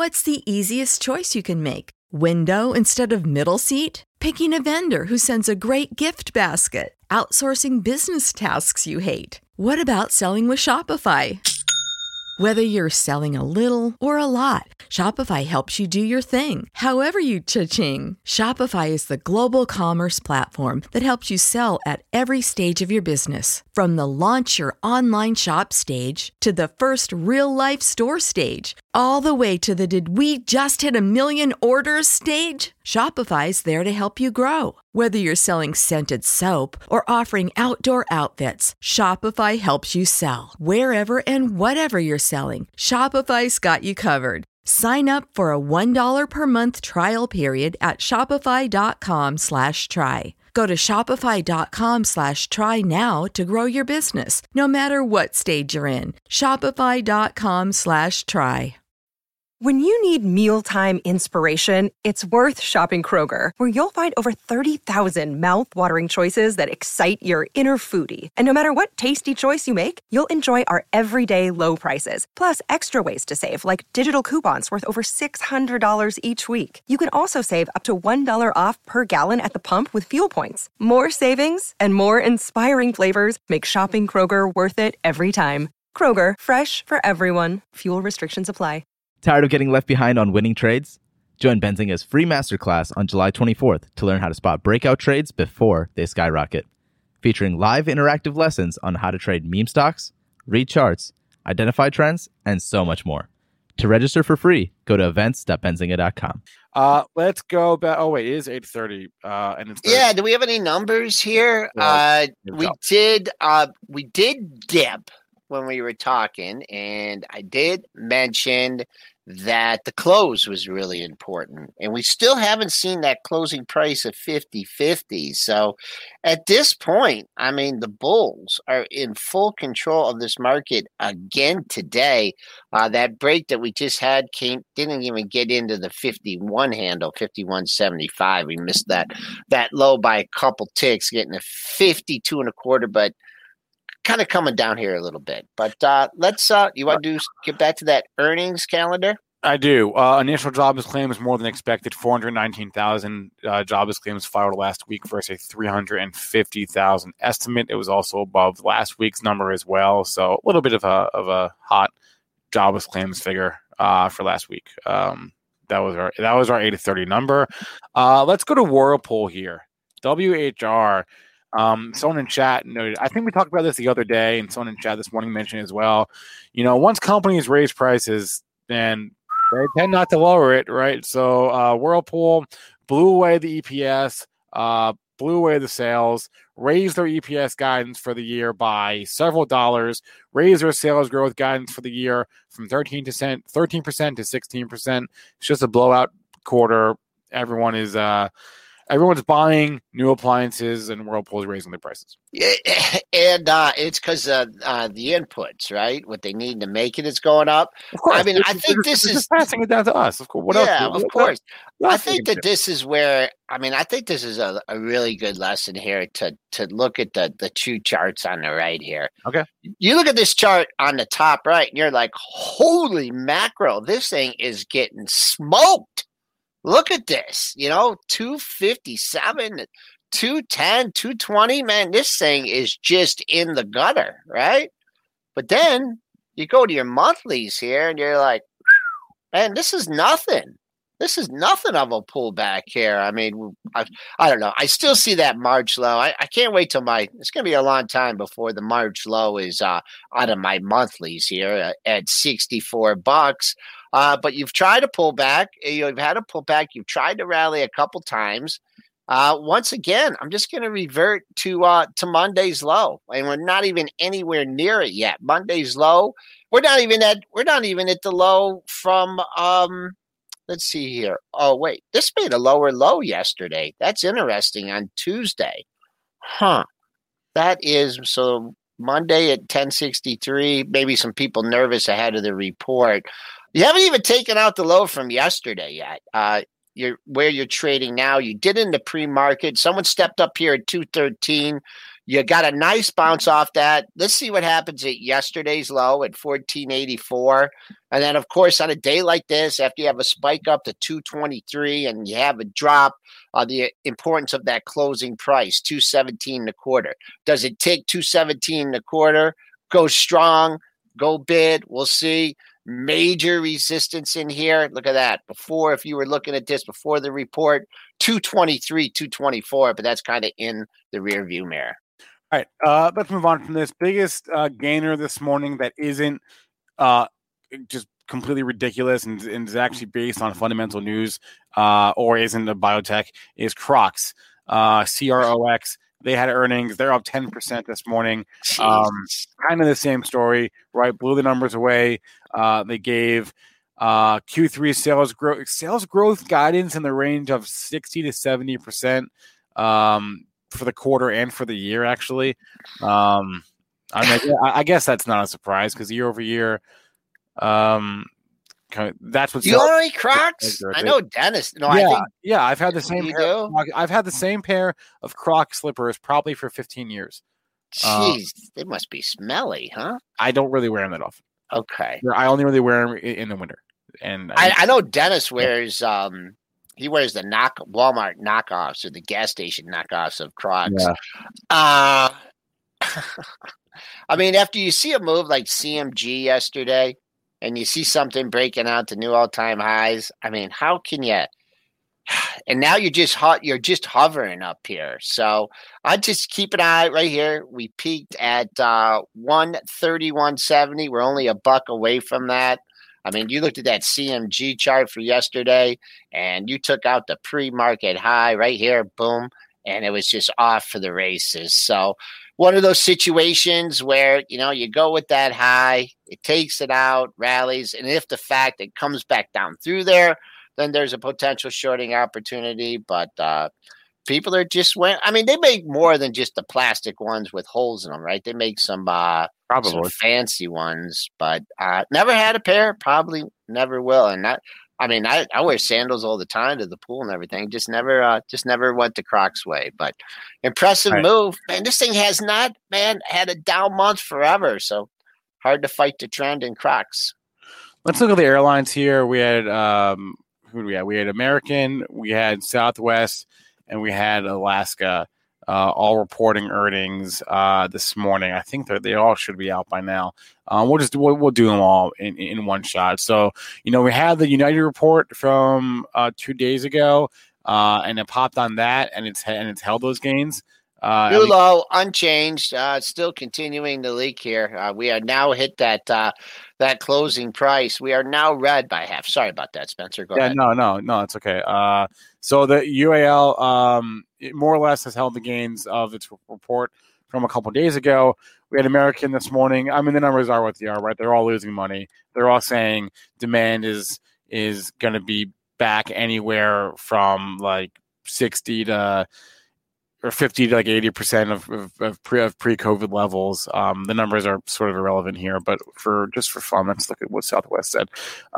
What's the easiest choice you can make? Window instead of middle seat? Picking a vendor who sends a great gift basket? Outsourcing business tasks you hate? What about selling with Shopify? Whether you're selling a little or a lot, Shopify helps you do your thing, however you cha-ching. Shopify is the global commerce platform that helps you sell at every stage of your business. From the launch your online shop stage to the first real-life store stage, all the way to the did we just hit a million orders stage. Shopify's there to help you grow. Whether you're selling scented soap or offering outdoor outfits, Shopify helps you sell. Wherever and whatever you're selling, Shopify's got you covered. Sign up for a $1 per month trial period at shopify.com/try. Go to shopify.com/try now to grow your business, no matter what stage you're in. Shopify.com/try. When you need mealtime inspiration, it's worth shopping Kroger, where you'll find over 30,000 mouth-watering choices that excite your inner foodie. And no matter what tasty choice you make, you'll enjoy our everyday low prices, plus extra ways to save, like digital coupons worth over $600 each week. You can also save up to $1 off per gallon at the pump with fuel points. More savings and more inspiring flavors make shopping Kroger worth it every time. Kroger, fresh for everyone. Fuel restrictions apply. Tired of getting left behind on winning trades? Join Benzinga's free masterclass on July 24th to learn how to spot breakout trades before they skyrocket. Featuring live interactive lessons on how to trade meme stocks, read charts, identify trends, and so much more. To register for free, go to events.benzinga.com. Let's go back. Oh, wait, it is 8:30. And it's yeah, do we have any numbers here? We did dip when we were talking, and I did mention that the close was really important, and we still haven't seen that closing price of 50.50. So at this point, I mean, the bulls are in full control of this market again today. That break that we just had didn't even get into the 51 handle, 51.75. We missed that low by a couple ticks, getting to 52 and a quarter, but kind of coming down here a little bit. But let's you want to get back to that earnings calendar? I do. Initial jobless claims more than expected. 419,000 jobless claims filed last week versus a 350,000 estimate. It was also above last week's number as well. So a little bit of a hot jobless claims figure for last week. That was our 8:30 number. Let's go to Whirlpool here. WHR. Someone in chat noted, I think we talked about this the other day, and someone in chat this morning mentioned as well, once companies raise prices, then they tend not to lower it, right? So Whirlpool blew away the EPS, blew away the sales, raised their EPS guidance for the year by several dollars, raised their sales growth guidance for the year from 13% to 16%. It's just a blowout quarter. Everyone's buying new appliances, and Whirlpool is raising their prices. Yeah, and it's because the inputs, right? What they need to make it is going up. Of course. I mean, I think this is passing it down to us. Of course. What else? Of course. I think that this is where, I think this is a really good lesson here to look at the two charts on the right here. Okay. You look at this chart on the top right, and you're like, holy mackerel, this thing is getting smoked. Look at this, 257, 210, 220, man, this thing is just in the gutter, right? But then you go to your monthlies here and you're like, man, this is nothing. This is nothing of a pullback here. I mean, I don't know. I still see that March low. I can't wait till it's going to be a long time before the March low is out of my monthlies here at $64. But you've tried to pull back. You've had a pullback. You've tried to rally a couple times. Once again, I'm just going to revert to Monday's low, and we're not even anywhere near it yet. Monday's low. We're not even at the low from. Let's see here. Oh wait, this made a lower low yesterday. That's interesting on Tuesday. Huh. That is so. Monday at 1063. Maybe some people nervous ahead of the report. You haven't even taken out the low from yesterday yet. Where you're trading now. You did in the pre-market. Someone stepped up here at 213. You got a nice bounce off that. Let's see what happens at yesterday's low at 1484. And then, of course, on a day like this, after you have a spike up to 223 and you have a drop, the importance of that closing price, 217 and a quarter. Does it take 217 and a quarter? Go strong, go bid. We'll see. Major resistance in here. Look at that. Before, if you were looking at this before the report, 223, 224, but that's kind of in the rear view mirror. All right, let's move on from this. Biggest gainer this morning that isn't just completely ridiculous and is actually based on fundamental news or isn't a biotech is Crocs, CROX. They had earnings. They're up 10% this morning. Kind of the same story, right? Blew the numbers away. They gave Q3 sales growth guidance in the range of 60 to 70%. For the quarter and for the year, actually. I guess that's not a surprise because year over year, that's what's. You only Crocs? I know Dennis. No, I've had the same. I've had the same pair of Croc slippers probably for 15 years. Jeez, they must be smelly, huh? I don't really wear them that often. Okay, I only really wear them in the winter, and I know Dennis wears. He wears the Walmart knockoffs or the gas station knockoffs of Crocs. Yeah. I mean, after you see a move like CMG yesterday and you see something breaking out to new all-time highs, I mean, how can you – and now you're just hovering up here. So I just keep an eye right here. We peaked at 131.70. We're only a buck away from that. I mean, you looked at that CMG chart for yesterday, and you took out the pre-market high right here, boom, and it was just off for the races. So one of those situations where, you go with that high, it takes it out, rallies, and if the fact it comes back down through there, then there's a potential shorting opportunity. But people are just they make more than just the plastic ones with holes in them, right? They make some some fancy ones, but never had a pair, probably never will. And I wear sandals all the time to the pool and everything. Just never went the Crocs way. But impressive move, man. This thing has not, had a down month forever. So hard to fight the trend in Crocs. Let's look at the airlines here. We had who do we have? We had American, we had Southwest, and we had Alaska. All reporting earnings this morning. I think they all should be out by now. We'll do them all in one shot. So, we had the United report from 2 days ago, and it popped on that, and it's held those gains. New low, unchanged, still continuing to leak here. We are now hit that closing price. We are now red by half. Sorry about that, Spencer. Go ahead. No, it's okay. So the UAL it more or less has held the gains of its report from a couple of days ago. We had American this morning. I mean, the numbers are what they are, right? They're all losing money. They're all saying demand is going to be back anywhere from like 60 to or 50 to like 80% of pre-COVID levels. The numbers are sort of irrelevant here, but for fun, let's look at what Southwest said.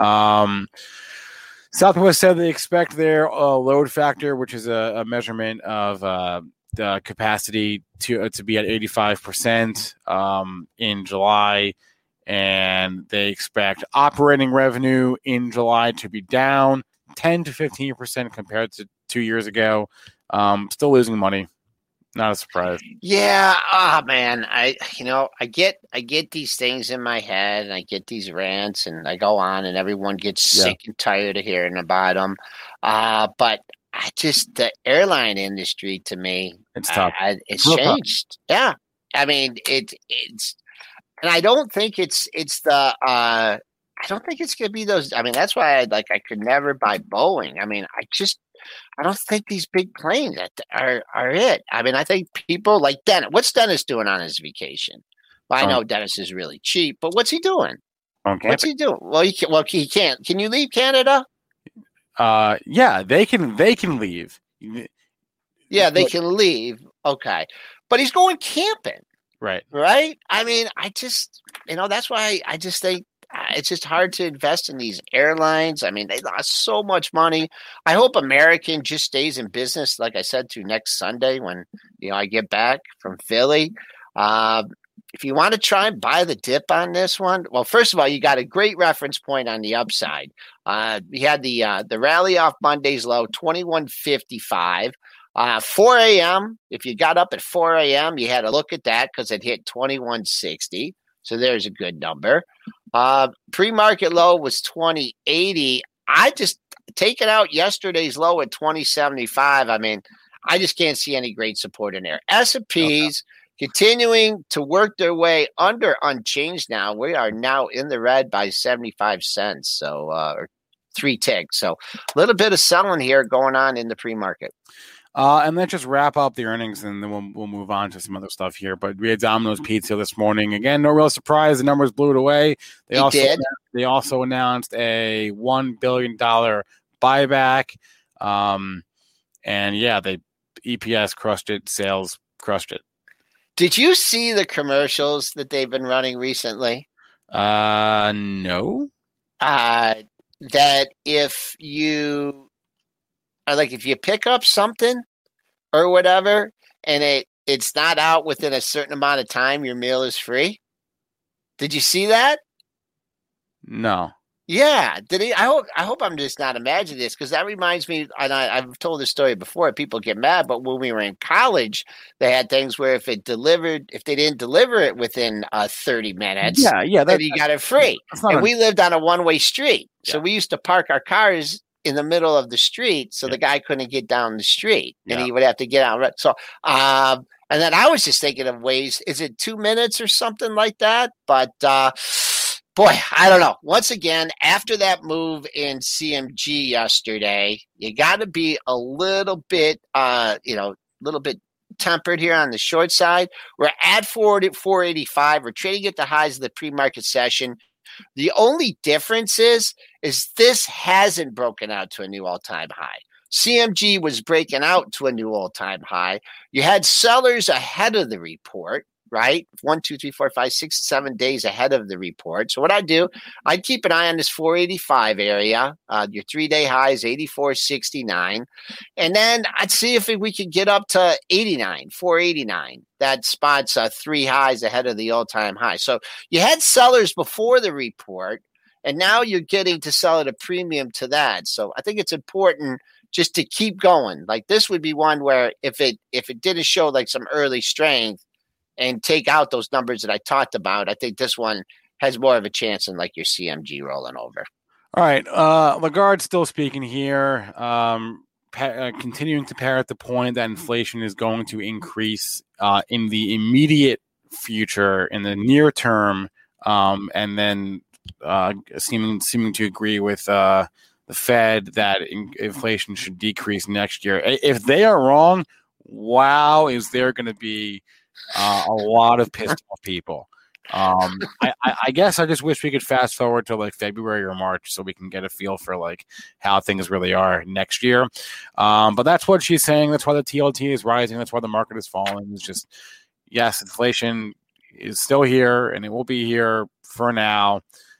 Southwest said they expect their load factor, which is a measurement of the capacity to be at 85% in July, and they expect operating revenue in July to be down 10 to 15% compared to 2 years ago. Still losing money. Not a surprise. Yeah. Man. I get these things in my head and I get these rants and I go on and everyone gets sick and tired of hearing about them. But the airline industry to me, it's tough. It's changed. Tough. Yeah. I mean, it's, and I don't think it's I don't think it's going to be those. I mean, that's why I could never buy Boeing. I mean, I don't think these big planes are it. I mean, I think people like Dennis. What's Dennis doing on his vacation? Well, I know Dennis is really cheap, but what's he doing? What's he doing? Well, he can't. Can you leave Canada? Yeah, they can leave. Yeah, they can leave. Okay, but he's going camping. Right. I mean, that's why I just think it's just hard to invest in these airlines. I mean, they lost so much money. I hope American just stays in business, like I said, to next Sunday when I get back from Philly. If you want to try and buy the dip on this one, well, first of all, you got a great reference point on the upside. We had the rally off Monday's low, 21.55. 4 a.m., if you got up at 4 a.m., you had to look at that because it hit 21.60. So there's a good number. Pre-market low was 20.80. I just taken out yesterday's low at 20.75. I mean, I just can't see any great support in there. S&Ps continuing to work their way under unchanged now. We are now in the red by 75 cents. So, or 3 ticks. So a little bit of selling here going on in the pre-market. And let's just wrap up the earnings, and then we'll move on to some other stuff here. But we had Domino's Pizza this morning. Again, no real surprise. The numbers blew it away. They also announced a $1 billion buyback. And yeah, the EPS crushed it. Sales crushed it. Did you see the commercials that they've been running recently? No. That if you pick up something or whatever, and it's not out within a certain amount of time, your meal is free. Did you see that? No. Yeah. I hope I'm just not imagining this, because that reminds me, and I've told this story before, people get mad, but when we were in college, they had things where if they didn't deliver it within 30 minutes, then you got it free. And we lived on a one-way street. So we used to park our cars in the middle of the street, so the guy couldn't get down the street, and he would have to get out. So, and then I was just thinking of ways. Is it 2 minutes or something like that? But boy, I don't know. Once again, after that move in CMG yesterday, you got to be a little bit, tempered here on the short side. We're at 485. We're trading at the highs of the pre-market session. The only difference is this hasn't broken out to a new all-time high. CMG was breaking out to a new all-time high. You had sellers ahead of the report, right? 1, 2, 3, 4, 5, 6, 7 days ahead of the report. So what I'd keep an eye on this 485 area. Your 3-day high is 84.69. And then I'd see if we could get up to 89, 489. That spot's 3 highs ahead of the all-time high. So you had sellers before the report, and now you're getting to sell at a premium to that. So I think it's important just to keep going. Like this would be one where if it didn't show like some early strength and take out those numbers that I talked about, I think this one has more of a chance than like your CMG rolling over. All right. Lagarde still speaking here, continuing to parrot the point that inflation is going to increase in the immediate future, in the near term, and then seeming to agree with the Fed that inflation should decrease next year. If they are wrong, wow, is there going to be a lot of pissed off people. I guess I just wish we could fast forward to like February or March so we can get a feel for like how things really are next year. But that's what she's saying. That's why the TLT is rising. That's why the market is falling. It's just, yes, inflation is still here and it will be here for now.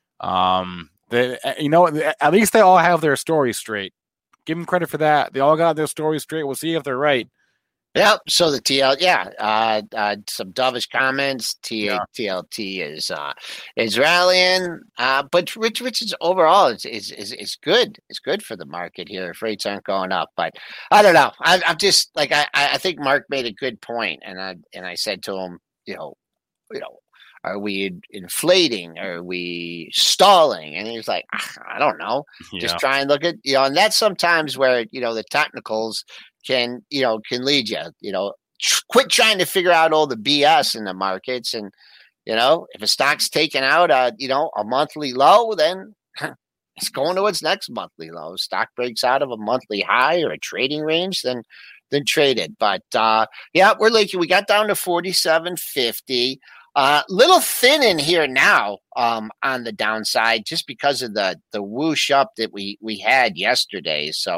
At least they all have their stories straight. Give them credit for that. They all got their stories straight. We'll see if they're right. Yep. So the some dovish comments. TLT is rallying, but which is overall is good. It's good for the market here if rates aren't going up. But I don't know. I'm just like I think Mark made a good point, and I said to him, are we inflating? Are we stalling? And he was like, I don't know. Yeah. Just try and look at and that's sometimes where the technicals can lead you. Quit trying to figure out all the BS in the markets, and if a stock's taking out a monthly low, then it's going to its next monthly low. Stock breaks out of a monthly high or a trading range, then trade it. But we got down to 47.50. Little thin in here now on the downside just because of the whoosh up that we had yesterday. So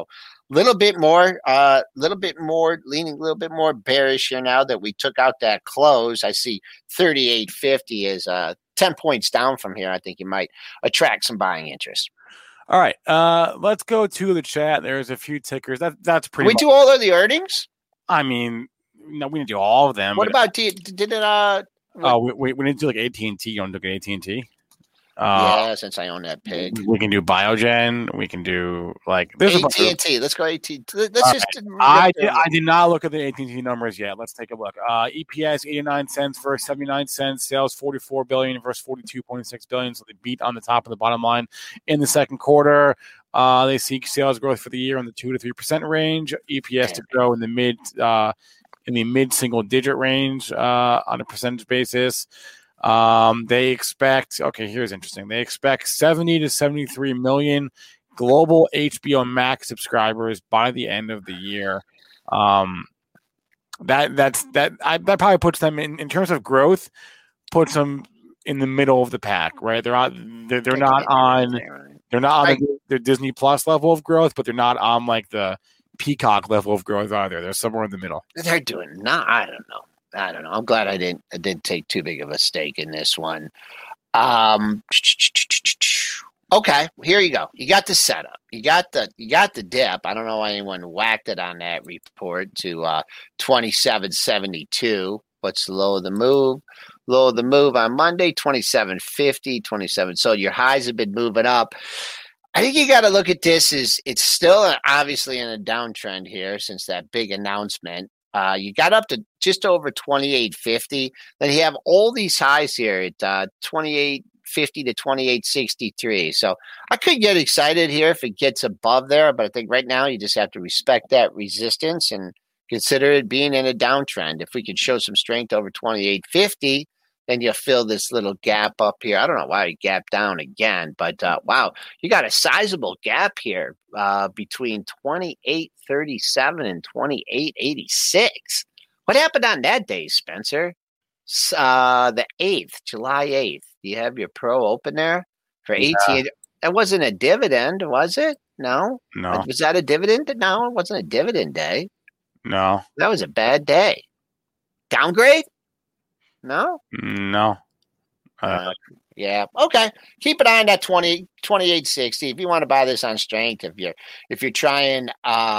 little bit more, leaning a little bit more bearish here now that we took out that close. I see 38.50 is 10 points down from here. I think you might attract some buying interest. All right, let's go to the chat. There's a few tickers. That's pretty. We do all of the earnings. I mean, no, we didn't do all of them. What about did it? We didn't do like AT&T. You don't look at AT&T. Yeah, since I own that pig. We can do Biogen. We can do like there's AT&T. Let's go AT&T. Let's just. I did not look at the AT&T numbers yet. Let's take a look. EPS 89 cents versus 79 cents. Sales 44 billion versus 42.6 billion. So they beat on the top and the bottom line in the second quarter. They seek sales growth for the year in the 2 to 3% range. EPS to grow in the mid single digit range on a percentage basis. They expect, here's interesting. They expect 70 to 73 million global HBO Max subscribers by the end of the year. That probably puts them in terms of growth, puts them in the middle of the pack, right? They're not on the Disney Plus level of growth, but they're not on like the Peacock level of growth either. They're somewhere in the middle. They're doing I don't know. I'm glad I didn't take too big of a stake in this one. Okay, here you go. You got the setup. You got the dip. I don't know why anyone whacked it on that report to 27.72. What's the low of the move? Low of the move on Monday, 27.50, 27. So your highs have been moving up. I think you got to look at this as it's still obviously in a downtrend here since that big announcement. You got up to just over 28.50. Then you have all these highs here at 28.50 to 28.63. So I could get excited here if it gets above there, but I think right now you just have to respect that resistance and consider it being in a downtrend. If we could show some strength over 28.50, then you fill this little gap up here. I don't know why you gapped down again, but wow, you got a sizable gap here between 28.37 and 28.86. What happened on that day, Spencer? The 8th, July 8th. Do you have your pro open there for AT&T? That wasn't a dividend, was it? No. Was that a dividend? No, it wasn't a dividend day. No. That was a bad day. Downgrade? No. Yeah. Okay. Keep an eye on that 28.60. If you want to buy this on strength, if you're trying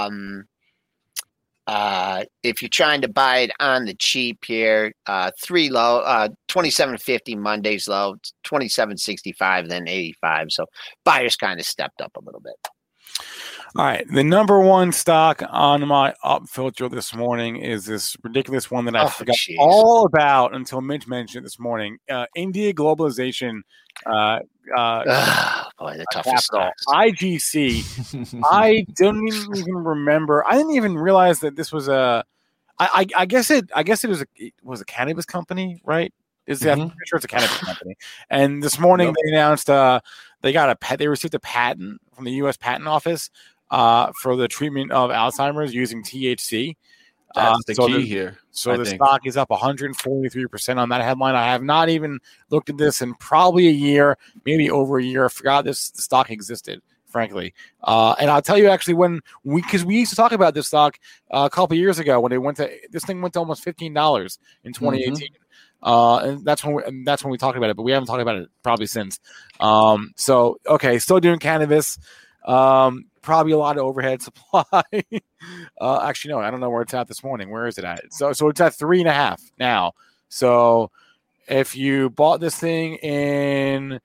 to buy it on the cheap here, 3 low, 27.50 Monday's low, 27.65, then 85. So buyers kind of stepped up a little bit. All right. The number one stock on my up filter this morning is this ridiculous one that I forgot all about until Mitch mentioned it this morning. India Globalization. Boy, the toughest stocks. IGC. I don't even remember. I didn't even realize that this was a. I guess it was a cannabis company, right? I'm pretty sure it's a cannabis company. And this morning they announced they received a patent from the U.S. Patent Office for the treatment of Alzheimer's using THC. That's the key here. So the stock is up 143% on that headline. I have not even looked at this in probably a year, maybe over a year. I forgot this stock existed, frankly. And I'll tell you actually because we used to talk about this stock a couple of years ago when this thing went to almost $15 in 2018. And that's when we talked about it, but we haven't talked about it probably since. Still doing cannabis. Probably a lot of overhead supply. Actually, no, I don't know where it's at this morning. Where is it at? So it's at 3.5 now. So if you bought this thing in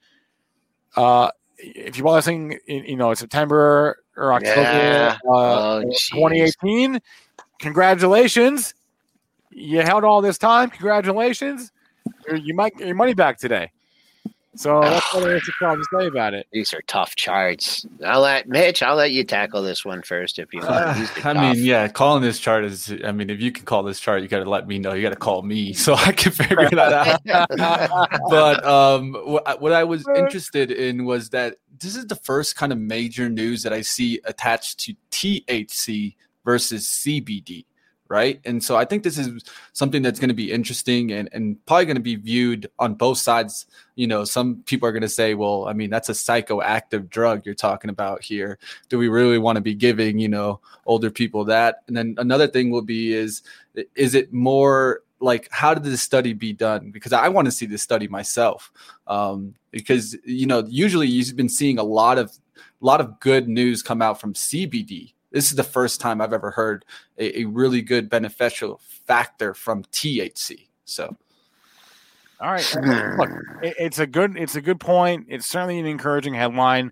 September or October 2018, congratulations. You held all this time. Congratulations. You might get your money back today. So that's what I have to say about it. These are tough charts. I'll let you tackle this one first if you want. Calling this chart is, if you can call this chart, you got to let me know. You got to call me so I can figure that out. But what I was interested in was that this is the first kind of major news that I see attached to THC versus CBD. right? And so I think this is something that's going to be interesting and probably going to be viewed on both sides. You know, some people are going to say, well, I mean, that's a psychoactive drug you're talking about here. Do we really want to be giving, you know, older people that? And then another thing will be is it more like, how did this study be done? Because I want to see this study myself. Because, you know, usually you've been seeing a lot of good news come out from CBD. This is the first time I've ever heard a really good beneficial factor from THC. So, all right, look, it's a good point. It's certainly an encouraging headline.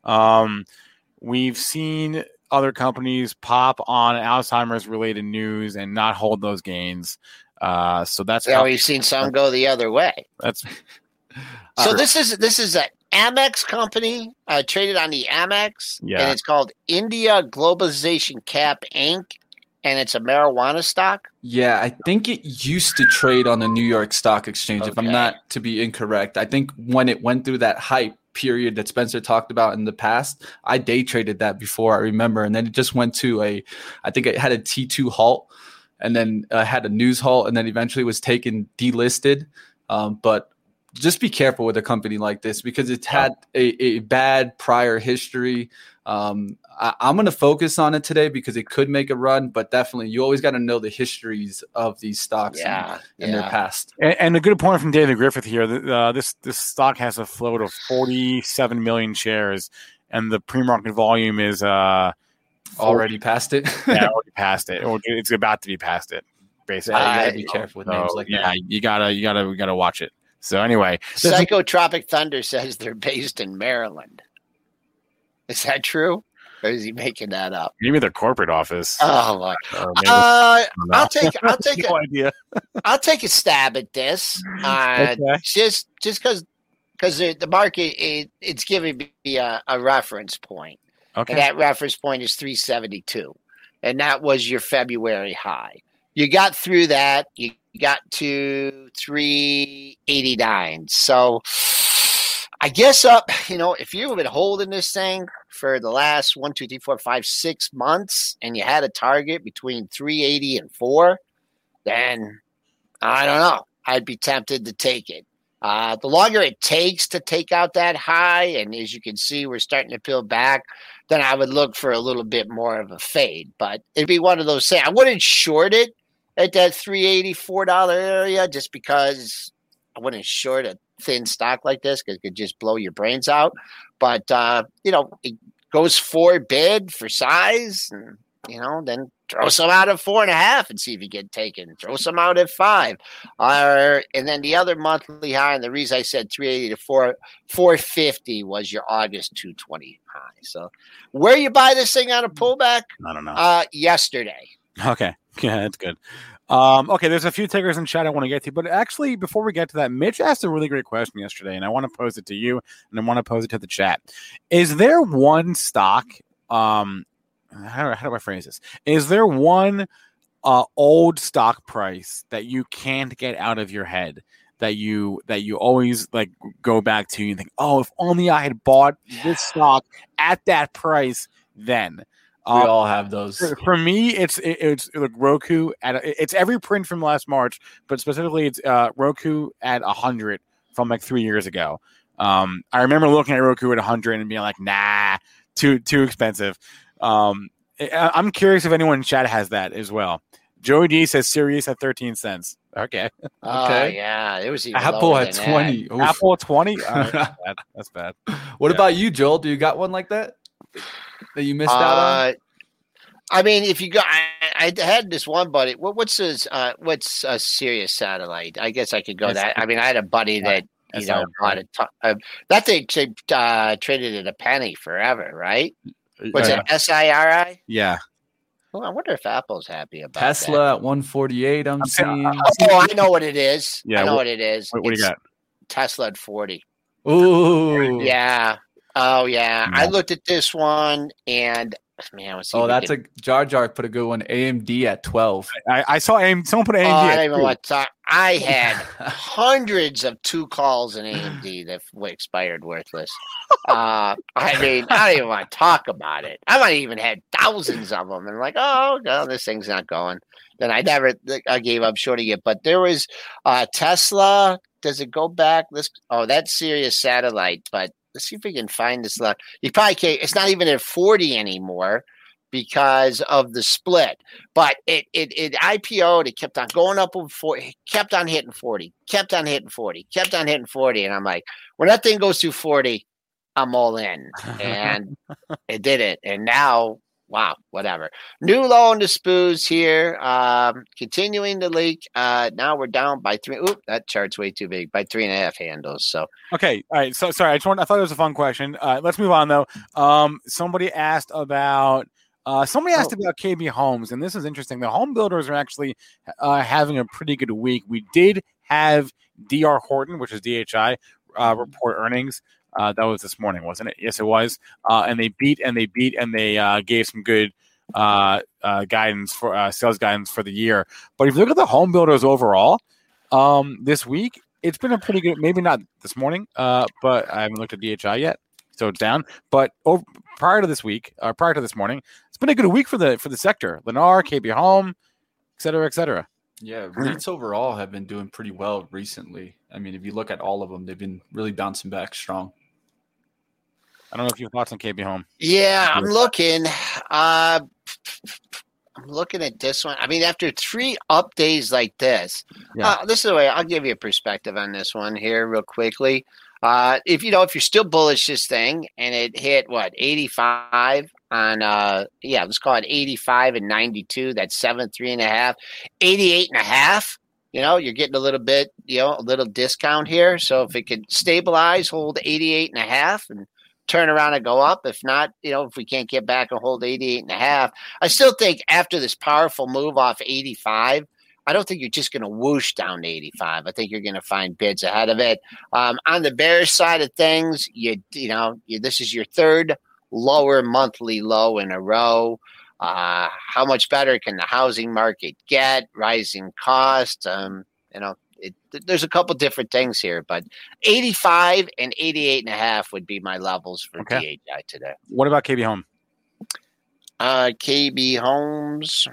We've seen other companies pop on Alzheimer's related news and not hold those gains. So that's how we've seen some go the other way. That's so. This is an Amex company traded on the Amex, and it's called India Globalization Cap Inc. And it's a marijuana stock. Yeah, I think it used to trade on the New York Stock Exchange. If I'm not to be incorrect, I think when it went through that hype period that Spencer talked about in the past, I day traded that before, I remember, and then it just went to I think it had a T2 halt, and then had a news halt, and then eventually was taken delisted. But just be careful with a company like this because it's had a bad prior history. I'm going to focus on it today because it could make a run, but definitely you always got to know the histories of these stocks and their past. And a good point from David Griffith here. This stock has a float of 47 million shares, and the pre-market volume is already past it. Yeah, already past it, or it's about to be past it. Basically, you got to be careful with names like that. You gotta watch it. So anyway, Psychotropic Thunder says they're based in Maryland. Is that true? Or is he making that up? Maybe their corporate office. Oh my! I'll take no idea. I'll take a stab at this. Just because the market it's giving me a reference point. Okay. And that reference point is 372, and that was your February high. You got through that. You got to 389. So I guess if you've been holding this thing for the last 1, 2, 3, 4, 5, 6 months, and you had a target between 380 and 4, then I don't know. I'd be tempted to take it. The longer it takes to take out that high, and as you can see, we're starting to peel back, then I would look for a little bit more of a fade. But it'd be one of those things. I wouldn't short it at that $384 area just because I wouldn't short a thin stock like this because it could just blow your brains out. But, it goes 4 bid for size, and, then throw some out at 4.5 and see if you get taken. Throw some out at 5. And then the other monthly high, and the reason I said 380 to 450 was your August 220 high. So where you buy this thing on a pullback? I don't know. Yesterday. Okay. Yeah, that's good. Okay, there's a few takers in chat I want to get to, but actually, before we get to that, Mitch asked a really great question yesterday, and I want to pose it to you, and I want to pose it to the chat. Is there one stock? How do I phrase this? Is there one old stock price that you can't get out of your head that you always like go back to? You think, oh, if only I had bought this stock at that price then. We all have those. For me, it's like Roku it's every print from last March, but specifically it's Roku at 100 from like 3 years ago. I remember looking at Roku at 100 and being like, nah, too expensive. I'm curious if anyone in chat has that as well. Joey D says Sirius at 13 cents. Okay. Okay. Yeah, it was even Apple at 20. Apple at 20. That's bad. What about you, Joel? Do you got one like that you missed out on? I mean, if you got, I had this one buddy. What's a Sirius satellite? I guess I could go that. I mean, I had a buddy that bought that thing traded at a penny forever, right? What's it? SIRI? Yeah. Well, I wonder if Apple's happy about Tesla that. at 148. I'm seeing. Oh, I know what it is. Yeah, I know what it is. What do you got? Tesla at 40. Ooh. Yeah. Oh, yeah. I looked at this one, and Man, that's a Jar Jar put a good one. AMD at 12. I saw someone put AMD. I don't even want to talk. I had hundreds of 2 calls in AMD that expired worthless. I mean, I don't even want to talk about it. I might even had thousands of them, and like, oh no, this thing's not going. Then I gave up shorting it. But there was Tesla. Does it go back? That's Sirius Satellite, but. Let's see if we can find this. You probably can't. It's not even at 40 anymore because of the split. But it IPO'd. It kept on going up over 40. Kept on hitting 40. Kept on hitting 40. Kept on hitting 40. And I'm like, when that thing goes through 40, I'm all in. And it did it. And now, wow, whatever. New low in the spoos here. Continuing to leak. Now we're down by 3. Oop, that chart's way too big. By 3.5 handles. So okay, all right. So sorry, I thought it was a fun question. Let's move on though. Somebody asked about KB Homes, and this is interesting. The home builders are actually having a pretty good week. We did have DR Horton, which is DHI, report earnings. That was this morning, wasn't it? Yes, it was. And they beat and they gave some good guidance for sales guidance for the year. But if you look at the home builders overall, this week, it's been a pretty good, maybe not this morning, but I haven't looked at DHI yet, so it's down. But prior to this morning, it's been a good week for the sector. Lennar, KB Home, et cetera, et cetera. Yeah, REITs overall have been doing pretty well recently. I mean, if you look at all of them, they've been really bouncing back strong. I don't know if you have thoughts on KB Home. Yeah, I'm looking. I'm looking at this one. I mean, after 3 up days like this, this is the way I'll give you a perspective on this one here real quickly. If you're still bullish this thing and it hit 85 on let's call it 85 and 92, that's 7.3.5, 88.5. You're getting a little bit, a little discount here. So if it could stabilize, hold 88.5 and turn around and go up. If not, if we can't get back and hold 88.5, I still think after this powerful move off 85, I don't think you're just going to whoosh down to 85. I think you're going to find bids ahead of it. On the bearish side of things, this is your 3rd lower monthly low in a row. How much better can the housing market get? Rising costs. There's a couple different things here, but 85 and 88.5 would be my levels for DHI today. What about KB Home? KB Homes.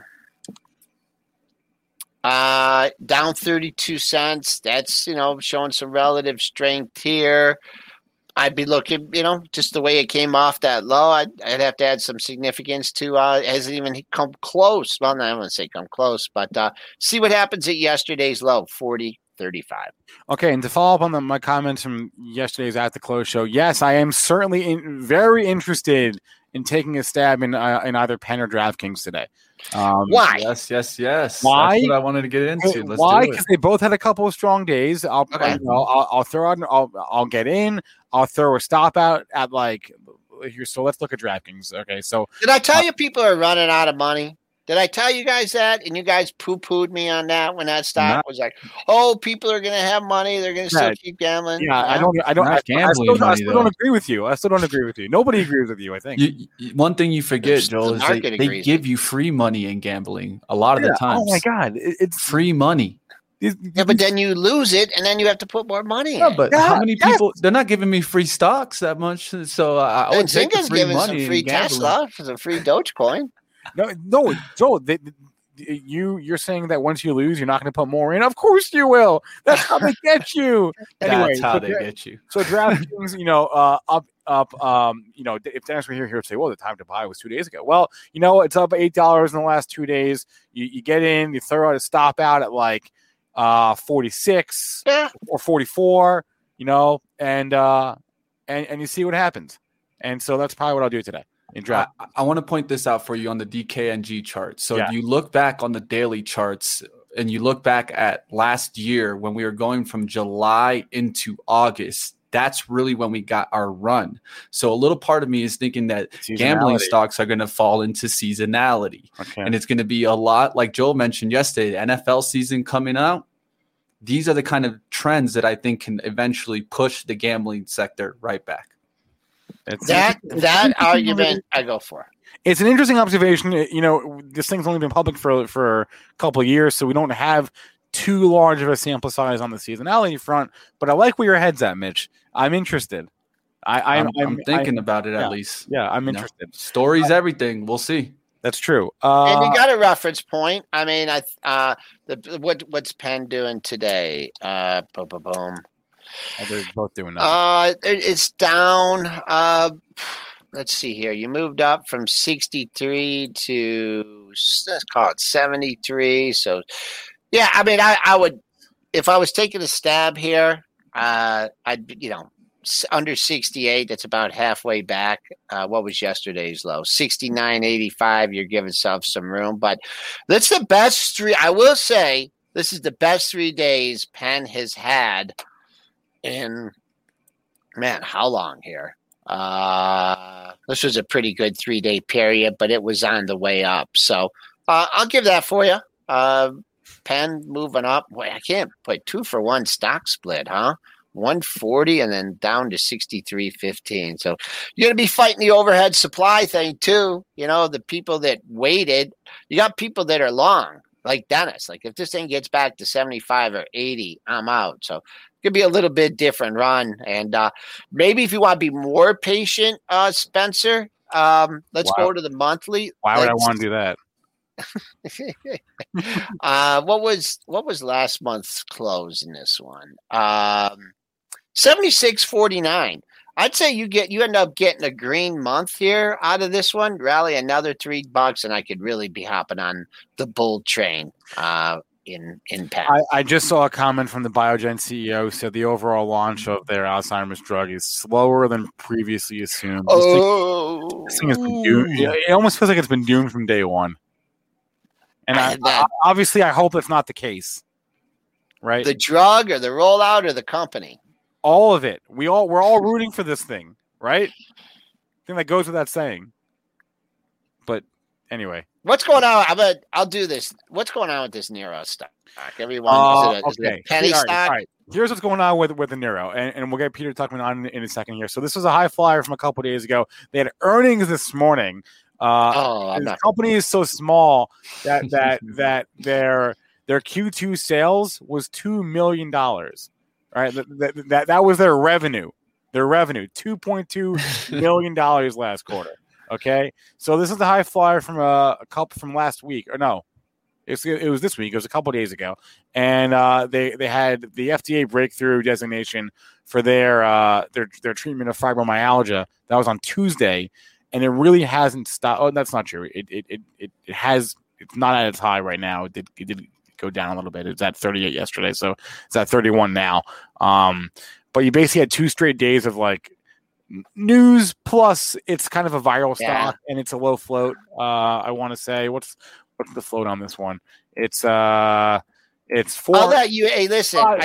Down 32 cents. That's, showing some relative strength here. I'd be looking, just the way it came off that low, I'd have to add some significance to, it hasn't even come close. Well, no, I wouldn't say come close, but see what happens at yesterday's low, 40.35. Okay, and to follow up on my comments from yesterday's At the Close show, yes, I am certainly very interested in taking a stab in either Penn or DraftKings today. Why? Yes. Why? That's what I wanted to get into. Why? Because they both had a couple of strong days. I'll throw out. I'll get in. I'll throw a stop out at here. So let's look at DraftKings. Okay. So did I tell you people are running out of money? Did I tell you guys that? And you guys poo-pooed me on that when that stock was like, oh, people are going to have money. They're going to still keep gambling. Yeah, I still don't agree with you. I still don't agree with you. Nobody agrees with you, I think. One thing you forget, Joel, is they give you free money in gambling a lot of the times. Oh, my God. It's free money. Yeah, but then you lose it, and then you have to put more money in. But how many people? They're not giving me free stocks that much, so I would take the free money. Some free Tesla for some free Dogecoin. No, Joel. You're saying that once you lose, you're not going to put more in. Of course you will. That's how they get you. Anyway, that's how they get you. So DraftKings, up. If Dennis were here, he would say, "Well, the time to buy was 2 days ago." Well, it's up $8 in the last 2 days. You get in, you throw out a stop out at 46 or 44. And you see what happens. And so that's probably what I'll do today. I want to point this out for you on the DKNG chart. So if you look back on the daily charts and you look back at last year when we were going from July into August, that's really when we got our run. So a little part of me is thinking that gambling stocks are going to fall into seasonality. Okay. And it's going to be a lot like Joel mentioned yesterday, NFL season coming out. These are the kind of trends that I think can eventually push the gambling sector right back. That argument I go for. It's an interesting observation. This thing's only been public for a couple of years, so we don't have too large of a sample size on the seasonality front. But I like where your head's at, Mitch. I'm interested. I'm thinking about it at least. Yeah, I'm interested. Stories, everything. We'll see. That's true. And you got a reference point. I mean, what's Penn doing today? Boom. They're both doing nothing. It's down. Let's see here. You moved up from 63 to, let's call it 73. So, yeah, I mean, I would, if I was taking a stab here, I'd, under 68, that's about halfway back. What was yesterday's low? 69.85. You're giving yourself some room, but that's the best three. I will say this is the best 3 days Penn has had in, man, how long here? This was a pretty good 3-day period, but it was on the way up. So I'll give that for you. Penn moving up. Boy, I can't put 2-for-1 stock split, huh? 140 and then down to 63.15. So you're going to be fighting the overhead supply thing too. The people that waited, you got people that are long, like Dennis. Like if this thing gets back to 75 or 80, I'm out. So it could be a little bit different run. And maybe if you want to be more patient, Spencer, let's go to the monthly. Why would I want to do that? What was last month's close in this one? 76.49. I'd say you end up getting a green month here out of this one. Rally another $3, and I could really be hopping on the bull train. In Penn. I just saw a comment from the Biogen CEO said the overall launch of their Alzheimer's drug is slower than previously assumed. This thing has been doomed. It almost feels like it's been doomed from day one. And obviously, I hope it's not the case, right? The drug or the rollout or the company? All of it. We're all rooting for this thing, right? I think that goes without saying. But anyway, what's going on? I'll do this. What's going on with this Nero stock? Everyone, is it a penny stock? All right. Here's what's going on with the Nero, and we'll get Peter talking on in a second here. So this was a high flyer from a couple of days ago. They had earnings this morning. The company is so small that their Q2 sales was $2 million. Right, that was their revenue. Their revenue, $2.2 million last quarter. Okay, so this is the high flyer from a couple from last week, or no, it was this week. It was a couple of days ago, and they had the FDA breakthrough designation for their treatment of fibromyalgia. That was on Tuesday, and it really hasn't stopped. Oh, that's not true. It has. It's not at its high right now. It did go down a little bit. It was at 38 yesterday, so it's at 31 now. But you basically had 2 straight days of like news plus it's kind of a viral stock and it's a low float. I want to say what's the float on this one? It's 4. I'll let you. Hey, listen, I'm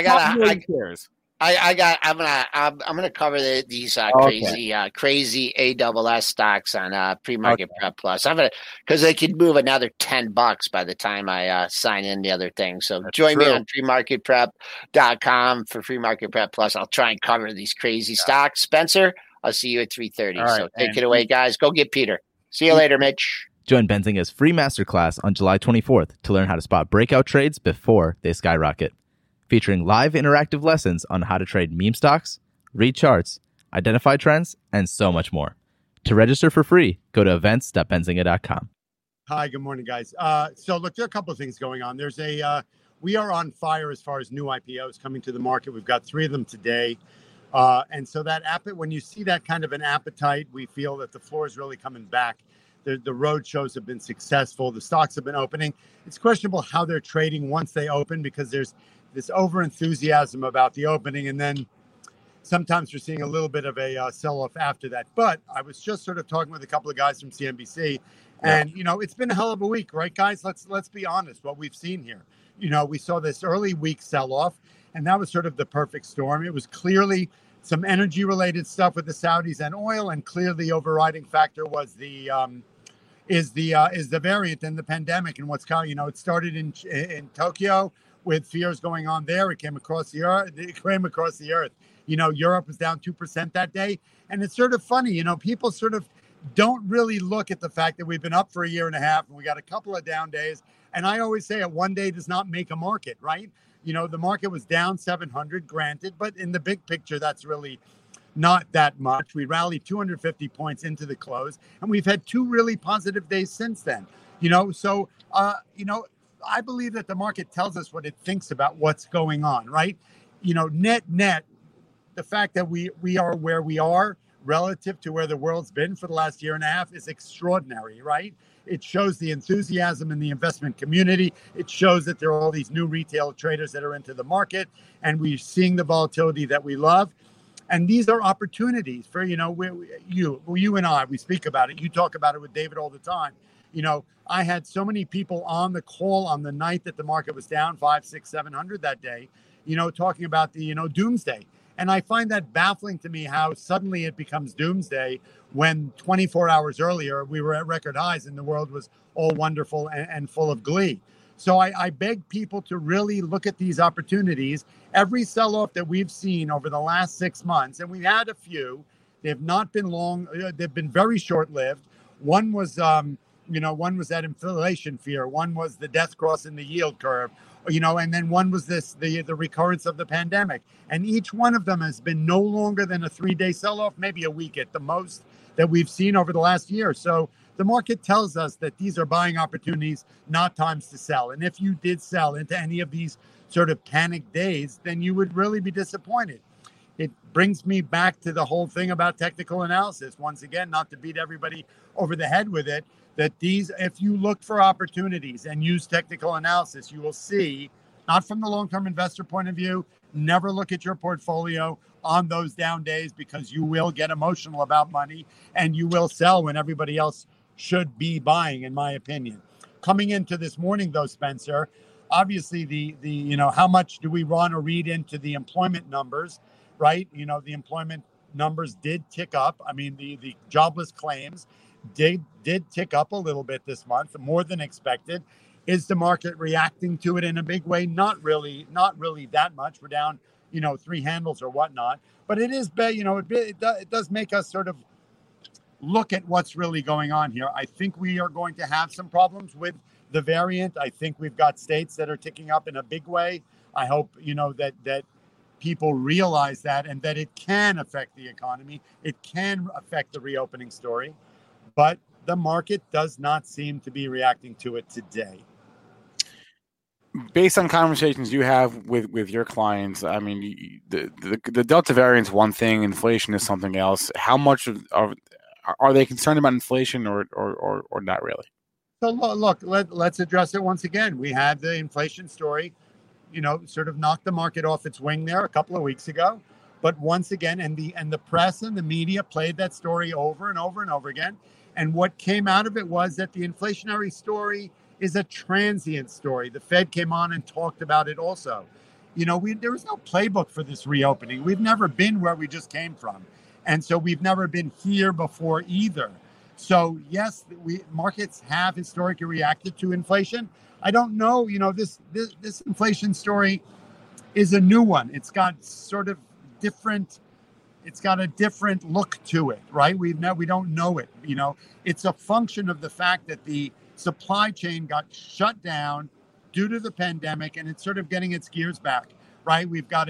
gonna cover these crazy ASS stocks on Pre-Market Prep Plus. Because they could move another $10 by the time I sign in the other thing. So join me on premarketprep.com for Pre-Market Prep Plus. I'll try and cover these crazy stocks. Spencer, I'll see you at 3:30. Right, so take it away, guys. Go get Peter. See you later, Mitch. Join Benzinga's free masterclass on July 24th to learn how to spot breakout trades before they skyrocket. Featuring live interactive lessons on how to trade meme stocks, read charts, identify trends, and so much more. To register for free, go to events.benzinga.com. Hi, good morning, guys. So look, there are a couple of things going on. There's we are on fire as far as new IPOs coming to the market. We've got 3 of them today. And so when you see that kind of an appetite, we feel that the floor is really coming back. The road shows have been successful. The stocks have been opening. It's questionable how they're trading once they open because there's this over enthusiasm about the opening. And then sometimes we're seeing a little bit of a sell-off after that. But I was just sort of talking with a couple of guys from CNBC and, it's been a hell of a week, right, guys? Let's be honest, what we've seen here. We saw this early week sell-off and that was sort of the perfect storm. It was clearly some energy related stuff with the Saudis and oil. And clearly the overriding factor was the variant and the pandemic and what's coming. It started in Tokyo with fears going on there. It came across the earth. Europe was down 2% that day. And it's sort of funny, people sort of don't really look at the fact that we've been up for a year and a half and we got a couple of down days. And I always say it, one day does not make a market, right? You know, the market was down 700, granted, but in the big picture, that's really not that much. We rallied 250 points into the close, and we've had 2 really positive days since then. You know, so, I believe that the market tells us what it thinks about what's going on, right? You know, net, the fact that we are where we are relative to where the world's been for the last year and a half is extraordinary, right? It shows the enthusiasm in the investment community. It shows that there are all these new retail traders that are into the market, and we're seeing the volatility that we love. And these are opportunities for, you know, you and I, we speak about it. You talk about it with David all the time. You know, I had so many people on the call on the night that the market was down 500, 600, 700 that day, you know, talking about the, you know, doomsday. And I find that baffling to me, how suddenly it becomes doomsday when 24 hours earlier we were at record highs and the world was all wonderful and full of glee. So I beg people to really look at these opportunities. Every sell-off that we've seen over the last 6 months, and we've had a few, they've not been long, they've been very short-lived. One was, one was that inflation fear. One was the death cross in the yield curve, you know, and then one was the recurrence of the pandemic. And each one of them has been no longer than a 3-day sell-off, maybe a week at the most, that we've seen over the last year. So the market tells us that these are buying opportunities, not times to sell. And if you did sell into any of these sort of panic days, then you would really be disappointed. It brings me back to the whole thing about technical analysis. Once again, not to beat everybody over the head with it, that if you look for opportunities and use technical analysis, you will see, not from the long-term investor point of view, never look at your portfolio on those down days, because you will get emotional about money and you will sell when everybody else should be buying, in my opinion. Coming into this morning, though, Spencer, obviously the how much do we want to read into the employment numbers, right? You know, the employment numbers did tick up. I mean, the jobless claims did tick up a little bit this month, more than expected. Is the market reacting to it in a big way? Not really that much. We're down, 3 handles or whatnot, but it is, it does make us sort of look at what's really going on here. I think we are going to have some problems with the variant. I think we've got states that are ticking up in a big way. I hope, that people realize that, and that it can affect the economy. It can affect the reopening story, but the market does not seem to be reacting to it today. Based on conversations you have with your clients, I mean, the Delta variant is one thing, inflation is something else. How much are they concerned about inflation or not really? So look, let's address it once again. We had the inflation story, sort of knocked the market off its wing there a couple of weeks ago. But once again, and the press and the media played that story over and over and over again. And what came out of it was that the inflationary story is a transient story. The Fed came on and talked about it also. There was no playbook for this reopening. We've never been where we just came from. And so we've never been here before either. So yes, markets have historically reacted to inflation. I don't know, this inflation story is a new one. It's got sort of different, it's got a different look to it, right? We don't know it. It's a function of the fact that the supply chain got shut down due to the pandemic, and it's sort of getting its gears back, right? We've got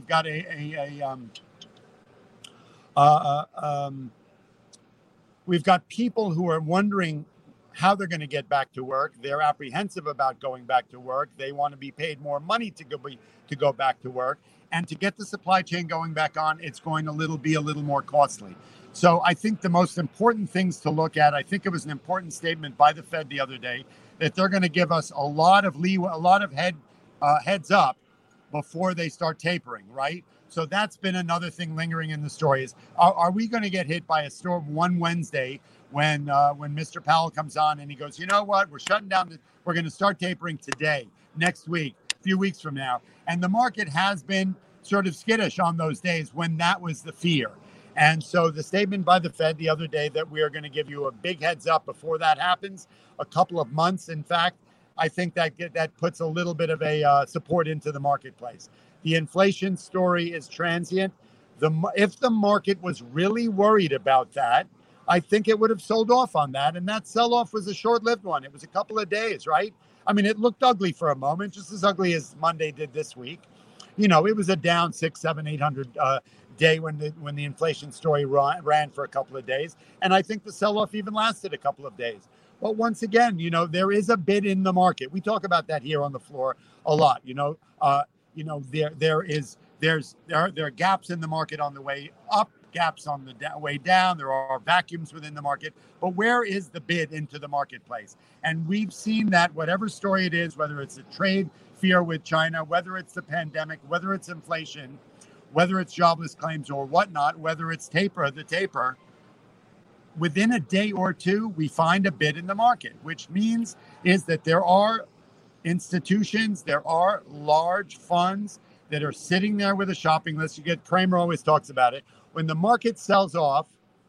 people who are wondering how they're going to get back to work. They're apprehensive about going back to work. They want to be paid more money to go back to work. And to get the supply chain going back on, it's going to be a little more costly. So I think the most important things to look at, I think it was an important statement by the Fed the other day, that they're going to give us a lot of leeway, a lot of heads up before they start tapering, right? So that's been another thing lingering in the story is, are we going to get hit by a storm one Wednesday when Mr. Powell comes on and he goes, you know what, we're shutting down, we're going to start tapering today, next week, a few weeks from now. And the market has been sort of skittish on those days when that was the fear. And so the statement by the Fed the other day that we are going to give you a big heads up before that happens, a couple of months, in fact, I think that puts a little bit of a support into the marketplace. The inflation story is transient. If the market was really worried about that, I think it would have sold off on that. And that sell-off was a short-lived one. It was a couple of days, right? I mean, it looked ugly for a moment, just as ugly as Monday did this week. You know, it was a down 600, 700, 800 day when the inflation story ran for a couple of days. And I think the sell-off even lasted a couple of days. But once again, you know, there is a bid in the market. We talk about that here on the floor a lot. There are gaps in the market on the way up, gaps on the way down. There are vacuums within the market. But where is the bid into the marketplace? And we've seen that whatever story it is, whether it's a trade fear with China, whether it's the pandemic, whether it's inflation, whether it's jobless claims or whatnot, whether it's the taper, within a day or two, we find a bid in the market, which means is that there are institutions, there are large funds that are sitting there with a shopping list. Kramer always talks about it. When the market sells off,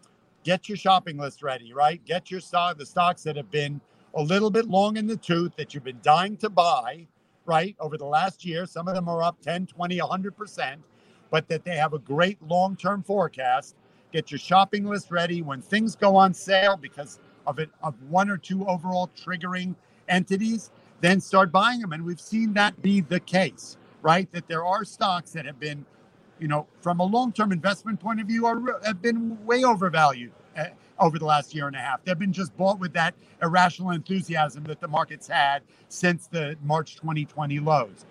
get your shopping list ready, right? Get the stocks that have been a little bit long in the tooth that you've been dying to buy, right? Over the last year, some of them are up 10, 20, 100%, but that they have a great long-term forecast. Get your shopping list ready. When things go on sale because of one or two overall triggering entities, then start buying them. And we've seen that be the case, right? That there are stocks that have been, you know, from a long-term investment point of view, have been way overvalued over the last year and a half. They've been just bought with that irrational enthusiasm that the market's had since the March 2020 lows.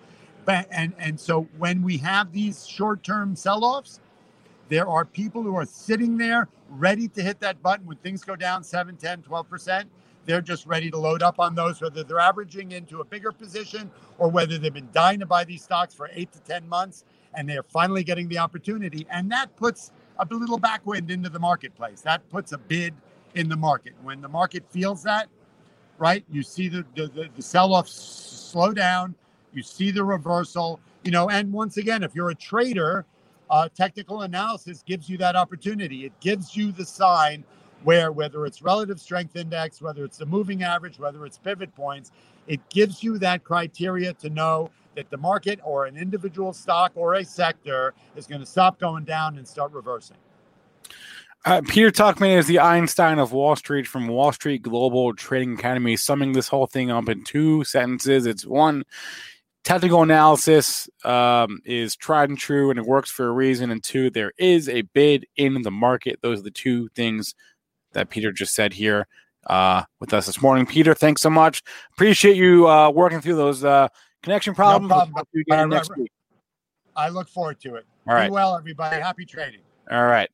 And so when we have these short-term sell-offs, there are people who are sitting there ready to hit that button when things go down 7, 10, 12%. They're just ready to load up on those, whether they're averaging into a bigger position or whether they've been dying to buy these stocks for 8 to 10 months and they're finally getting the opportunity. And that puts a little backwind into the marketplace. That puts a bid in the market. When the market feels that, right, you see the sell-off slow down, you see the reversal, you know, and once again, if you're a trader, technical analysis gives you that opportunity. It gives you the sign whether it's relative strength index, whether it's the moving average, whether it's pivot points, it gives you that criteria to know that the market or an individual stock or a sector is going to stop going down and start reversing. Peter Tuchman is the Einstein of Wall Street from Wall Street Global Trading Academy, summing this whole thing up in 2 sentences. It's one, technical analysis is tried and true, and it works for a reason. And 2, there is a bid in the market. Those are the 2 things that Peter just said here with us this morning. Peter, thanks so much. Appreciate you working through those connection problems. No problem. We'll again next week. I look forward to it. All right. Be well, everybody. Happy trading. All right.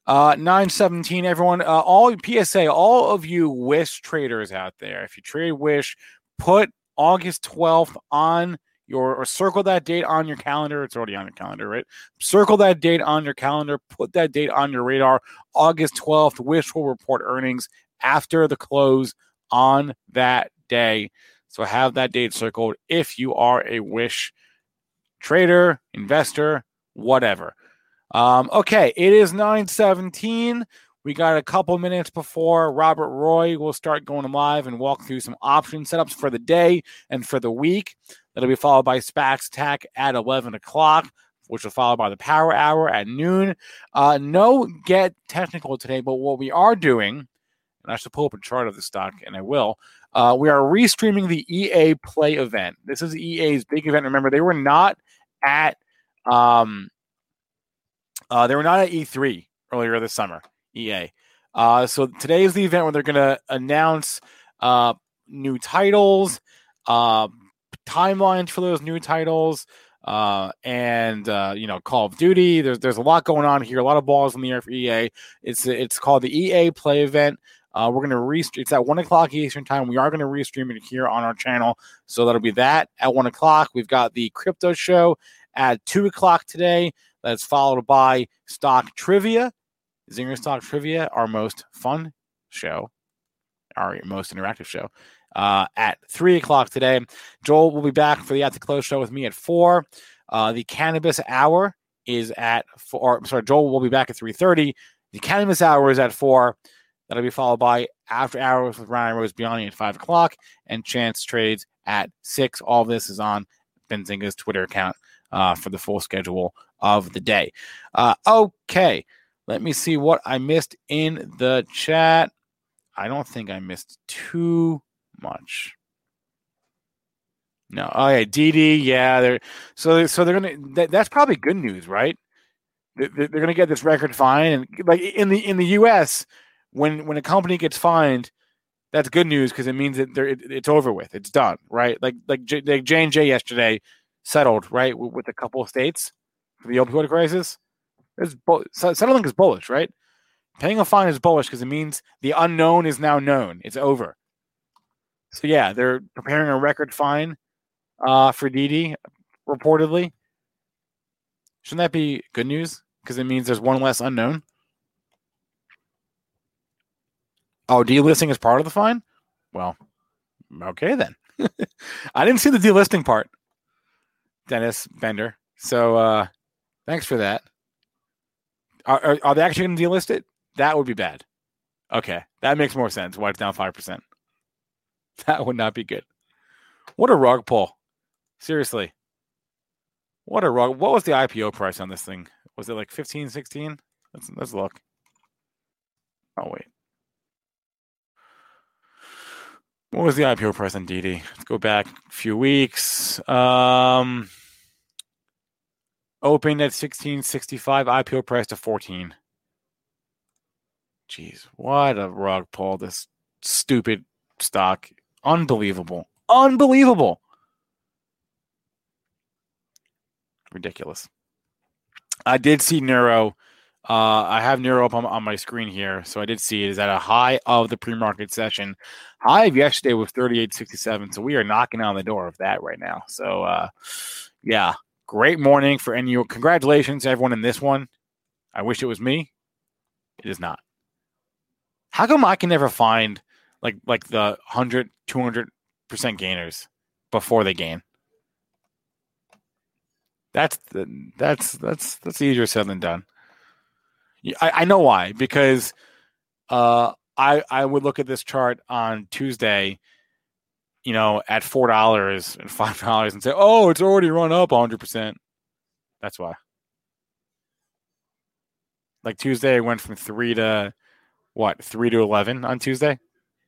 9:17, everyone. All PSA, all of you Wish traders out there, if you trade Wish, put August 12th on or circle that date on your calendar. It's already on your calendar, right? Circle that date on your calendar. Put that date on your radar. August 12th, Wish will report earnings after the close on that day. So have that date circled if you are a Wish trader, investor, whatever. Okay, it is 9:17. We got a couple minutes before Robert Roy will start going live and walk through some option setups for the day and for the week. That'll be followed by SPAX Tech at 11 o'clock, which will follow by the Power Hour at noon. No Get Technical today, but what we are doing, and I should pull up a chart of the stock, and I will, we are restreaming the EA Play event. This is EA's big event. Remember, they were not at E3 earlier this summer, EA. So today is the event where they're going to announce new titles, timelines for those new titles, and Call of Duty. There's a lot going on here, a lot of balls in the air for EA. It's called the EA Play event. We're going to it's at 1 o'clock Eastern time. We are going to restream it here on our channel. So that'll be that at 1 o'clock. We've got the crypto show at 2 o'clock today. That's followed by Stock Trivia, Zinger Stock Trivia, our most fun show, our most interactive show, at 3 o'clock today. Joel will be back for the At the Close show with me at 4. The Cannabis Hour is at 4. Joel will be back at 3:30. The Cannabis Hour is at 4. That'll be followed by After Hours with Ryan Rose-Biani at 5 o'clock and Chance Trades at 6. All of this is on Benzinga's Twitter account for the full schedule of the day. Okay, Let me see what I missed in the chat. I don't think I missed too much. No. Oh yeah, DD. Yeah, they're gonna. That's probably good news, right? They're gonna get this record fine, and like in the U.S., when a company gets fined, that's good news because it means that it's over with, it's done, right? Like J&J yesterday settled, right, with a couple of states for the opioid crisis. Settling is bullish, right? Paying a fine is bullish because it means the unknown is now known. It's over. So yeah, they're preparing a record fine for Didi, reportedly. Shouldn't that be good news? Because it means there's one less unknown. Oh, delisting is part of the fine? Well, okay then. I didn't see the delisting part, Dennis Bender. So thanks for that. Are they actually going to delist it? That would be bad. Okay, that makes more sense. Why it's down 5%. That would not be good. What a rug pull. Seriously. What a rug. What was the IPO price on this thing? Was it like 15, 16? Let's look. Oh, wait. What was the IPO price on DD? Let's go back a few weeks. Opened at 16.65, IPO price to 14. Jeez, what a rug pull. This stupid stock. Unbelievable. Unbelievable. Ridiculous. I did see Neuro. I have Neuro up on my screen here, so I did see it is at a high of the pre-market session. High of yesterday was 38.67, so we are knocking on the door of that right now. So, yeah, great morning for NU. Congratulations to everyone in this one. I wish it was me. It is not. How come I can never find like the 100, 200% gainers before they gain? That's easier said than done. I know why, because I would look at this chart on Tuesday, at $4 and $5 and say, oh, it's already run up 100%. That's why. Like Tuesday, it went from 3 to 11 on Tuesday.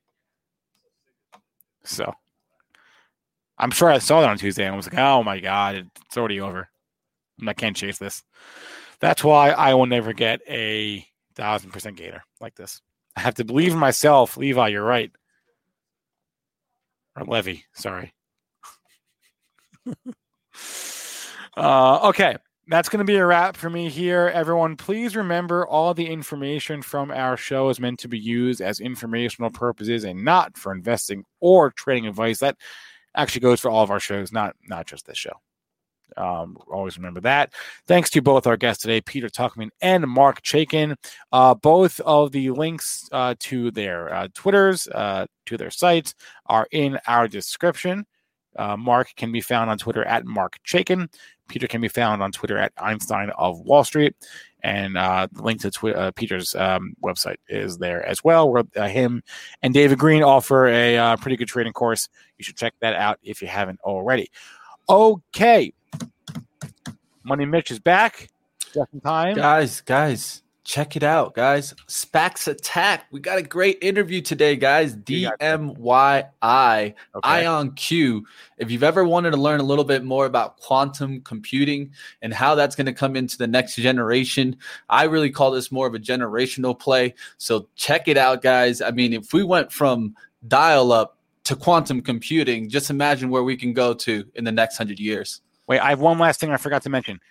So I'm sure I saw that on Tuesday and was like, oh my God, it's already over. I can't chase this. That's why I will never get a 1,000% gainer like this. I have to believe in myself. Levi, you're right. Or Levy, sorry. Okay, that's going to be a wrap for me here. Everyone, please remember all the information from our show is meant to be used as informational purposes and not for investing or trading advice. That actually goes for all of our shows, not just this show. Always remember that. Thanks to both our guests today, Peter Tuchman and Mark Chaikin. Both of the links to their Twitters, to their sites, are in our description. Mark can be found on Twitter at Mark Chaikin. Peter can be found on Twitter at Einstein of Wall Street. And the link to Peter's website is there as well, where him and David Green offer a pretty good trading course. You should check that out if you haven't already. Okay. Money Mitch is back. Just in time. Guys, check it out, guys. SPACs Attack. We got a great interview today, guys. DMYI, okay. IonQ. If you've ever wanted to learn a little bit more about quantum computing and how that's going to come into the next generation, I really call this more of a generational play. So check it out, guys. I mean, if we went from dial-up to quantum computing, just imagine where we can go to in the next 100 years. Wait, I have one last thing I forgot to mention.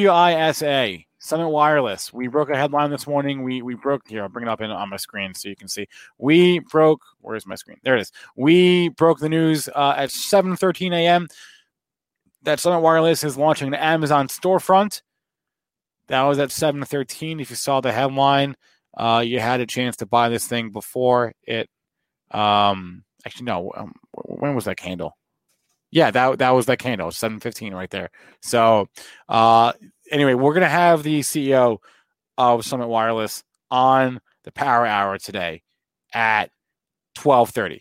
WISA, Summit Wireless. We broke a headline this morning. We broke, here, I'll bring it up on my screen so you can see. Where's my screen? There it is. We broke the news at 7:13 a.m. that Summit Wireless is launching an Amazon storefront. That was at 7:13. If you saw the headline, you had a chance to buy this thing before it. Actually, no. When was that candle? Yeah, that was that candle, 7:15 right there. So anyway, we're going to have the CEO of Summit Wireless on the Power Hour today at 12:30.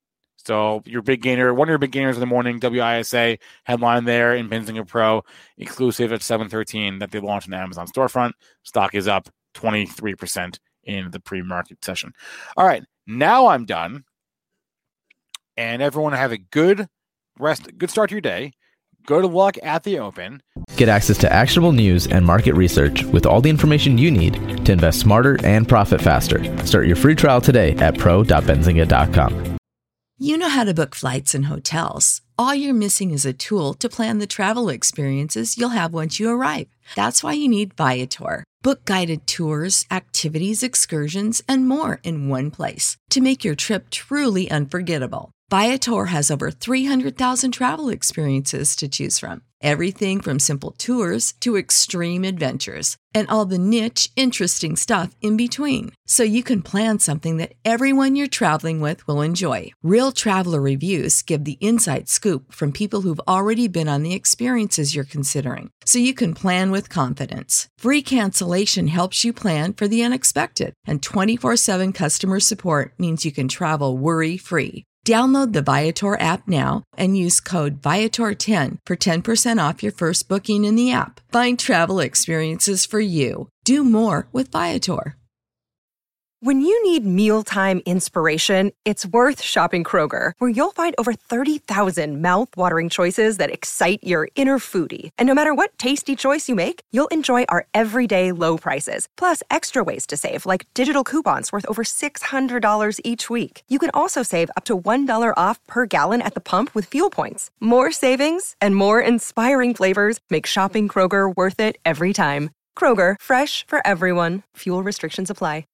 So your big gainer, one of your big gainers in the morning, WISA headline there in Benzinga Pro, exclusive at 7:13 that they launched an Amazon storefront. Stock is up 23% in the pre-market session. All right, now I'm done. And everyone have a good start to your day. Good luck at the open. Get access to actionable news and market research with all the information you need to invest smarter and profit faster. Start your free trial today at pro.benzinga.com. You know how to book flights and hotels. All you're missing is a tool to plan the travel experiences you'll have once you arrive. That's why you need Viator. Book guided tours, activities, excursions, and more in one place to make your trip truly unforgettable. Viator has over 300,000 travel experiences to choose from. Everything from simple tours to extreme adventures and all the niche, interesting stuff in between. So you can plan something that everyone you're traveling with will enjoy. Real traveler reviews give the inside scoop from people who've already been on the experiences you're considering. So you can plan with confidence. Free cancellation helps you plan for the unexpected. And 24/7 customer support means you can travel worry-free. Download the Viator app now and use code Viator10 for 10% off your first booking in the app. Find travel experiences for you. Do more with Viator. When you need mealtime inspiration, it's worth shopping Kroger, where you'll find over 30,000 mouth-watering choices that excite your inner foodie. And no matter what tasty choice you make, you'll enjoy our everyday low prices, plus extra ways to save, like digital coupons worth over $600 each week. You can also save up to $1 off per gallon at the pump with fuel points. More savings and more inspiring flavors make shopping Kroger worth it every time. Kroger, fresh for everyone. Fuel restrictions apply.